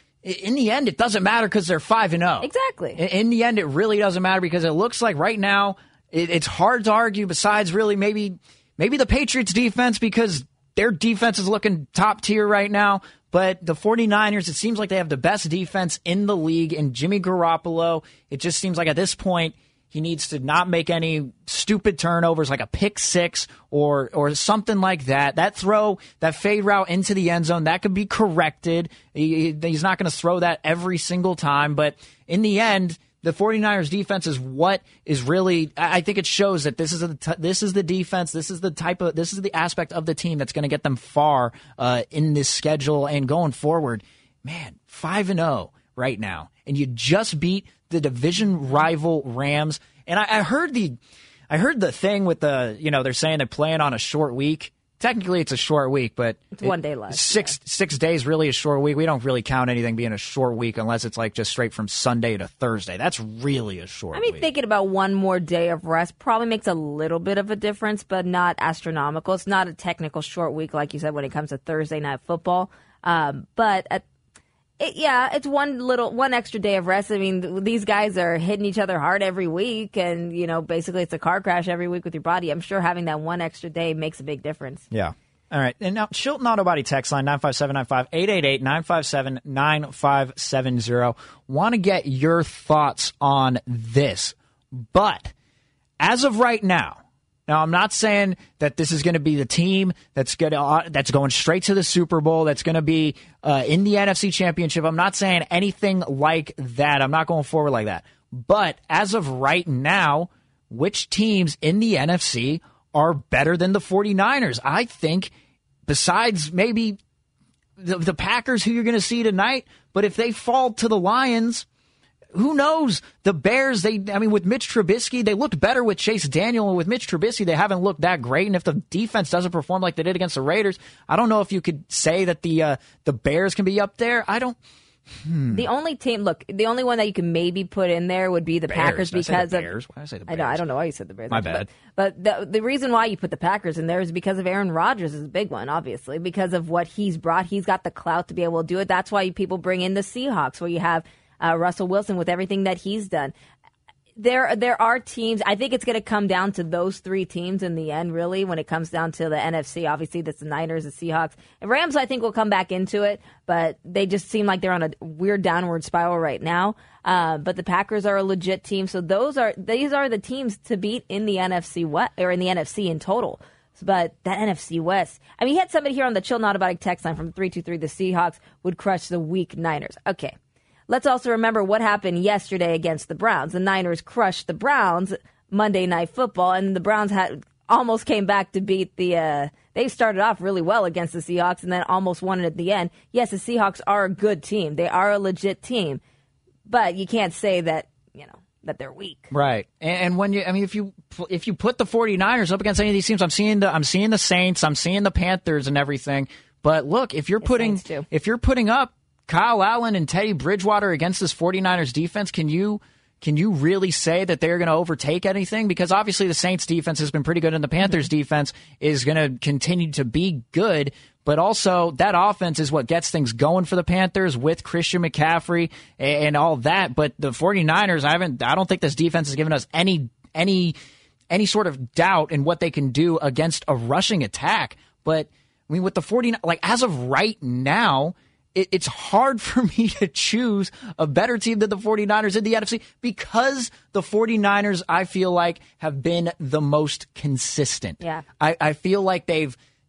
in the end, it doesn't matter because they're five and zero. Exactly. In the end, it really doesn't matter because it looks like right now it, it's hard to argue. Besides, really, maybe maybe the Patriots' defense, because their defense is looking top tier right now. But the 49ers, it seems like they have the best defense in the league. And Jimmy Garoppolo, it just seems like at this point, he needs to not make any stupid turnovers like a pick six or or something like that. That throw, that fade route into the end zone, that could be corrected. He, he's not going to throw that every single time. But in the end, the 49ers defense is what is really, I think it shows that this is a, this is the defense, this is the type of, this is the aspect of the team that's going to get them far uh, in this schedule and going forward. Man, five and oh right now. And you just beat the division rival Rams. And I, I heard the, I heard the thing with the, you know, they're saying they're playing on a short week. Technically, it's a short week, but it's one day less. Six yeah. six days really a short week. We don't really count anything being a short week unless it's like just straight from Sunday to Thursday. That's really a short. I mean, week. Thinking about one more day of rest probably makes a little bit of a difference, but not astronomical. It's not a technical short week like you said when it comes to Thursday night football. Um, but at, it, yeah, it's one little one extra day of rest. I mean, these guys are hitting each other hard every week, and you know, basically it's a car crash every week with your body. I'm sure having that one extra day makes a big difference. Yeah. All right. And now, Chilton Auto Body text line nine five seven nine five, eight eight eight, nine five seven, nine five seven zero. Want to get your thoughts on this. But as of right now, now I'm not saying that this is going to be the team that's going to, uh, that's going straight to the Super Bowl, that's going to be uh, in the N F C Championship. I'm not saying anything like that. I'm not going forward like that. But as of right now, which teams in the N F C are better than the 49ers? I think besides maybe the, the Packers, who you're going to see tonight, but if they fall to the Lions, who knows? The Bears, they, I mean, with Mitch Trubisky, they looked better with Chase Daniel, and with Mitch Trubisky, they haven't looked that great. And if the defense doesn't perform like they did against the Raiders, I don't know if you could say that the uh, the Bears can be up there. I don't. Hmm. The only team, look, the only one that you can maybe put in there would be the Bears. Packers Did I say because the of. Bears? Why did I say the Bears? I know, I don't know why you said the Bears. My bad. But, but the the reason why you put the Packers in there is because of Aaron Rodgers is a big one, obviously, because of what he's brought. He's got the clout to be able to do it. That's why people bring in the Seahawks, where you have uh, Russell Wilson with everything that he's done. There, there are teams. I think it's going to come down to those three teams in the end, really, when it comes down to the N F C. Obviously, that's the Niners, the Seahawks. And Rams, I think, will come back into it, but they just seem like they're on a weird downward spiral right now. Uh, but the Packers are a legit team. So those are these are the teams to beat in the N F C West, or in the N F C in total. But that N F C West, I mean, he had somebody here on the Chilton Auto Body text line from three two three, the Seahawks would crush the weak Niners. Okay. Let's also remember what happened yesterday against the Browns. The Niners crushed the Browns Monday Night Football, and the Browns had almost came back to beat the uh, – they started off really well against the Seahawks and then almost won it at the end. Yes, the Seahawks are a good team. They are a legit team. But you can't say that, you know, that they're weak. Right. And when you – I mean, if you if you put the 49ers up against any of these teams, I'm seeing the I'm seeing the Saints, I'm seeing the Panthers and everything. But look, if you're The putting Saints too. if you're putting up Kyle Allen and Teddy Bridgewater against this 49ers defense, can you can you really say that they're going to overtake anything? Because obviously the Saints defense has been pretty good and the Panthers defense is going to continue to be good. But also that offense is what gets things going for the Panthers with Christian McCaffrey and all that. But the 49ers, I haven't I don't think this defense has given us any any any sort of doubt in what they can do against a rushing attack. But I mean, with the 49ers, like as of right now, it's hard for me to choose a better team than the 49ers in the N F C because the 49ers, I feel like, have been the most consistent. Yeah. I, I feel like they've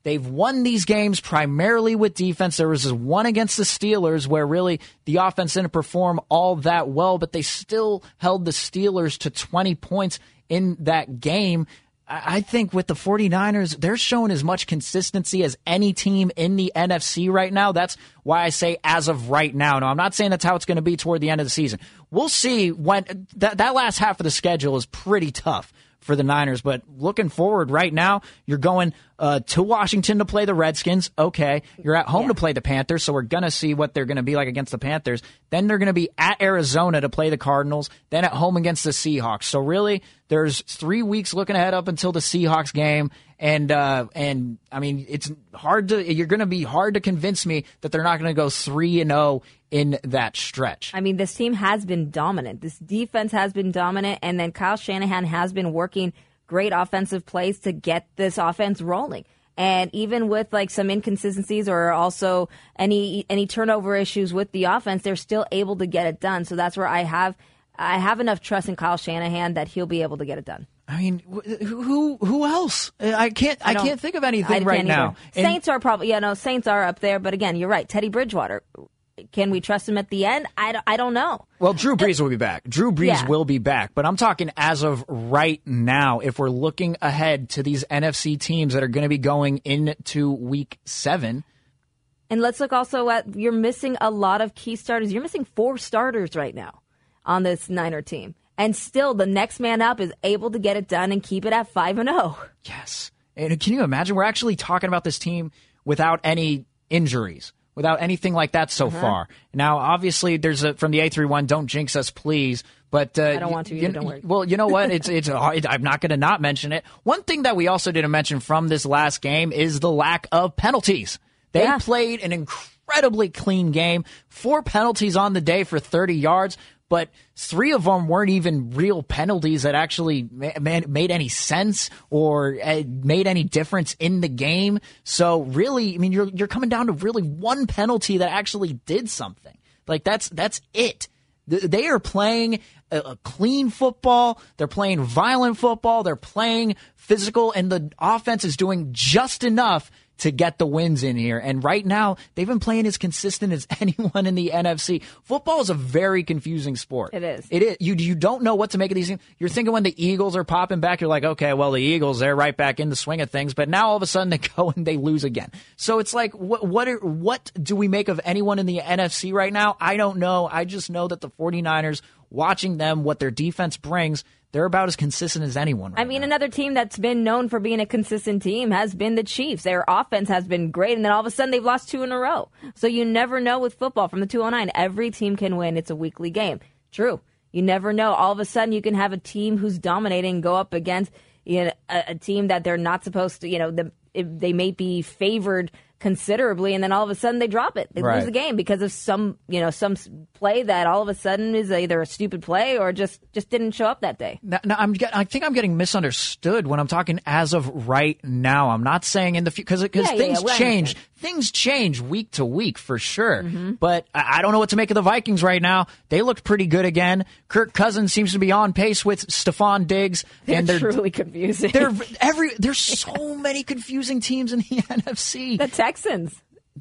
They've won these games primarily with defense. There was this one against the Steelers where really the offense didn't perform all that well, but they still held the Steelers to twenty points in that game. I think with the 49ers, they're showing as much consistency as any team in the N F C right now. That's why I say as of right now. Now, I'm not saying that's how it's going to be toward the end of the season. We'll see when that, that last half of the schedule is pretty tough for the Niners, but looking forward right now, you're going uh, to Washington to play the Redskins. Okay. You're at home yeah. to play the Panthers, so we're going to see what they're going to be like against the Panthers. Then they're going to be at Arizona to play the Cardinals, then at home against the Seahawks. So really, there's three weeks looking ahead up until the Seahawks game, and uh, and I mean, it's hard to you're going to be hard to convince me that they're not going to go three and zero in that stretch. I mean, this team has been dominant. This defense has been dominant, and then Kyle Shanahan has been working great offensive plays to get this offense rolling. And even with like some inconsistencies or also any any turnover issues with the offense, they're still able to get it done. So that's where I have I have enough trust in Kyle Shanahan that he'll be able to get it done. I mean, who who else? I can't I, I can't think of anything I right now. And Saints are probably yeah no Saints are up there, but again, you're right. Teddy Bridgewater. Can we trust him at the end? I, I don't know. Well, Drew Brees will be back. Drew Brees yeah. will be back. But I'm talking as of right now, if we're looking ahead to these N F C teams that are going to be going into week seven. And let's look also at, you're missing a lot of key starters. You're missing four starters right now on this Niner team. And still, the next man up is able to get it done and keep it at five and oh. Yes. And can you imagine? We're actually talking about this team without any injuries. Without anything like that so uh-huh. far. Now, obviously, there's a from the eight three one, don't jinx us, please. But uh, I don't want to. You, don't worry. Well, you know what? It's it's. I'm not going to not mention it. One thing that we also didn't mention from this last game is the lack of penalties. They yeah. played an incredibly clean game. Four penalties on the day for thirty yards. But three of them weren't even real penalties that actually made any sense or made any difference in the game. So really, I mean, you're you're coming down to really one penalty that actually did something. Like that's that's it. They are playing a clean football. They're playing violent football. They're playing physical, and the offense is doing just enough to get the wins in here. And right now, they've been playing as consistent as anyone in the N F C. Football is a very confusing sport. It is. It is. You you don't know what to make of these things. You're thinking when the Eagles are popping back, you're like, okay, well, the Eagles, they're right back in the swing of things. But now all of a sudden they go and they lose again. So it's like, what what, are, what do we make of anyone in the N F C right now? I don't know. I just know that the 49ers, watching them, what their defense brings, they're about as consistent as anyone right I mean, now. Another team that's been known for being a consistent team has been the Chiefs. Their offense has been great, and then all of a sudden they've lost two in a row. So you never know with football. From the two oh nine, every team can win. It's a weekly game. True. You never know. All of a sudden you can have a team who's dominating go up against you know, a, a team that they're not supposed to, you know, the, they may be favored considerably, and then all of a sudden they drop it. They right. lose the game because of some, you know, some play that all of a sudden is either a stupid play or just, just didn't show up that day. Now, now I'm, I think I'm getting misunderstood when I'm talking as of right now. I'm not saying in the future, because because yeah, things yeah, yeah, change. Things change week to week for sure. Mm-hmm. But I, I don't know what to make of the Vikings right now. They looked pretty good again. Kirk Cousins seems to be on pace with Stephon Diggs. They're, and they're truly confusing. They're every. There's so many confusing teams in the N F C. The Texans.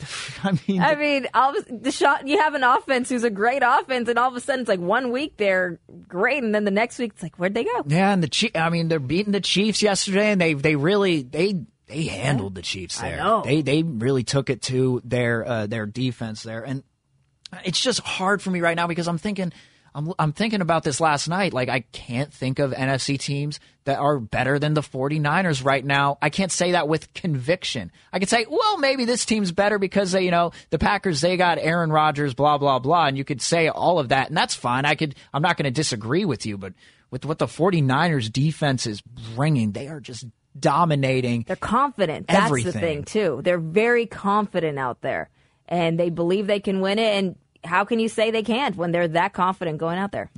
I mean, I mean, all of the shot. You have an offense who's a great offense, and all of a sudden it's like one week they're great, and then the next week it's like, where'd they go? Yeah, and the Chief, I mean, they're beating the Chiefs yesterday, and they they really they they handled the Chiefs there. I know. They they really took it to their uh, their defense there, and it's just hard for me right now because I'm thinking. I'm I'm thinking about this last night. Like, I can't think of N F C teams that are better than the 49ers right now. I can't say that with conviction. I could say, well, maybe this team's better because, they, you know, the Packers, they got Aaron Rodgers, blah, blah, blah. And you could say all of that, and that's fine. I could, I'm not going to disagree with you, but with what the 49ers defense is bringing, they are just dominating. They're confident. That's everything. the thing, too. They're very confident out there, and they believe they can win it. And how can you say they can't when they're that confident going out there? Yeah.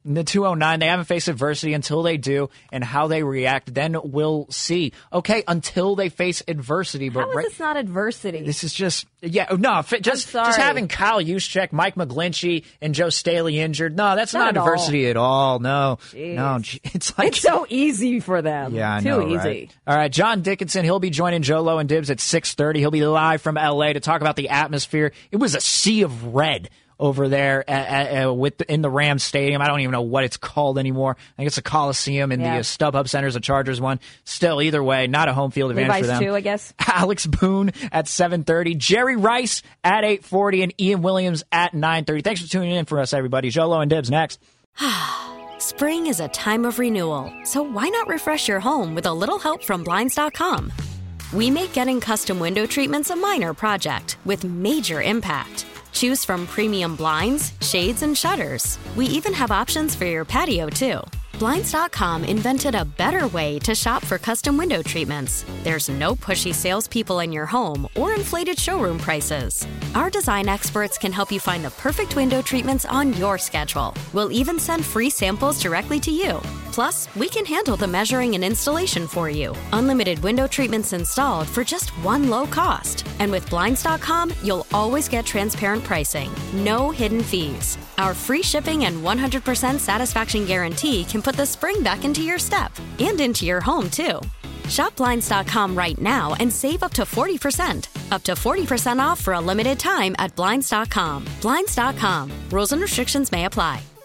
The two oh nine, they haven't faced adversity. Until they do and how they react, then we'll see. Okay, until they face adversity. But how is right, this not adversity? This is just, yeah, no, just just having Kyle Juszczyk, Mike McGlinchey, and Joe Staley injured. No, that's not, not adversity at all. No, Jeez. no, it's like it's so easy for them. Yeah, I Too know, easy. Right? All right, John Dickinson, he'll be joining Joe Low and Dibs at six thirty. He'll be live from L A to talk about the atmosphere. It was a sea of red over there at, at, uh, with the, in the Rams Stadium. I don't even know what it's called anymore. I think it's a Coliseum, and yeah. the uh, StubHub Center's a Chargers one. Still, either way, not a home field advantage Levi's for them. Too, I guess. Alex Boone at seven thirty, Jerry Rice at eight forty, and Ian Williams at nine thirty. Thanks for tuning in for us, everybody. Joe Low and Dibs next. Spring is a time of renewal, so why not refresh your home with a little help from Blinds dot com? We make getting custom window treatments a minor project with major impact. Choose from premium blinds, shades, and shutters. We even have options for your patio, too. Blinds dot com invented a better way to shop for custom window treatments. There's no pushy salespeople in your home or inflated showroom prices. Our design experts can help you find the perfect window treatments on your schedule. We'll even send free samples directly to you. Plus, we can handle the measuring and installation for you. Unlimited window treatments installed for just one low cost. And with Blinds dot com, you'll always get transparent pricing. No hidden fees. Our free shipping and one hundred percent satisfaction guarantee can put the spring back into your step and into your home, too. Shop Blinds dot com right now and save up to forty percent. Up to forty percent off for a limited time at Blinds dot com. Blinds dot com. Rules and restrictions may apply.